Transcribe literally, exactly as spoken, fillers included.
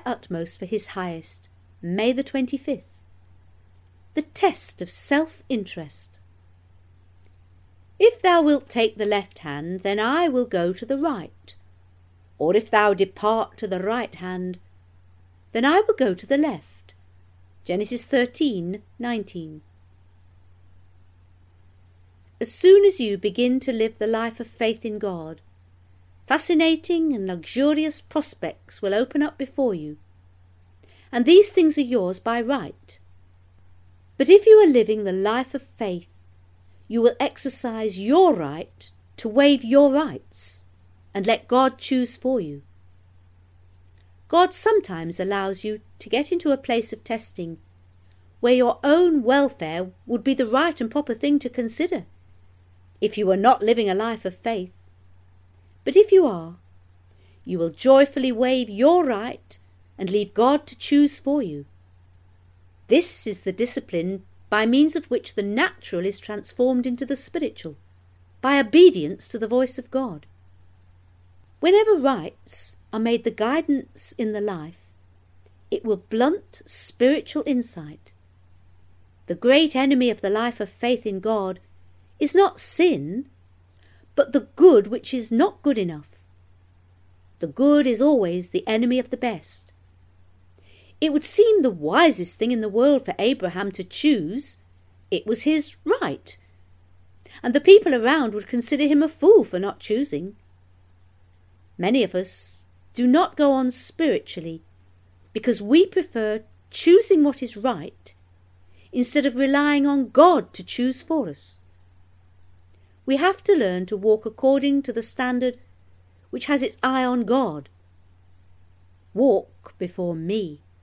utmost for his highest. May the twenty-fifth. The test of self-interest. If thou wilt take the left hand, then I will go to the right. Or if thou depart to the right hand, then I will go to the left. Genesis thirteen nineteen. As soon as you begin to live the life of faith in God, fascinating and luxurious prospects will open up before you, and these things are yours by right. But if you are living the life of faith, you will exercise your right to waive your rights and let God choose for you. God sometimes allows you to get into a place of testing where your own welfare would be the right and proper thing to consider if you are not living a life of faith. But if you are, you will joyfully waive your right and leave God to choose for you. This is the discipline by means of which the natural is transformed into the spiritual, by obedience to the voice of God. Whenever rights are made the guidance in the life, it will blunt spiritual insight. The great enemy of the life of faith in God is not sin, but the good which is not good enough. The good is always the enemy of the best. It would seem the wisest thing in the world for Abraham to choose. It was his right, and the people around would consider him a fool for not choosing. Many of us do not go on spiritually because we prefer choosing what is right instead of relying on God to choose for us. We have to learn to walk according to the standard which has its eye on God. Walk before me.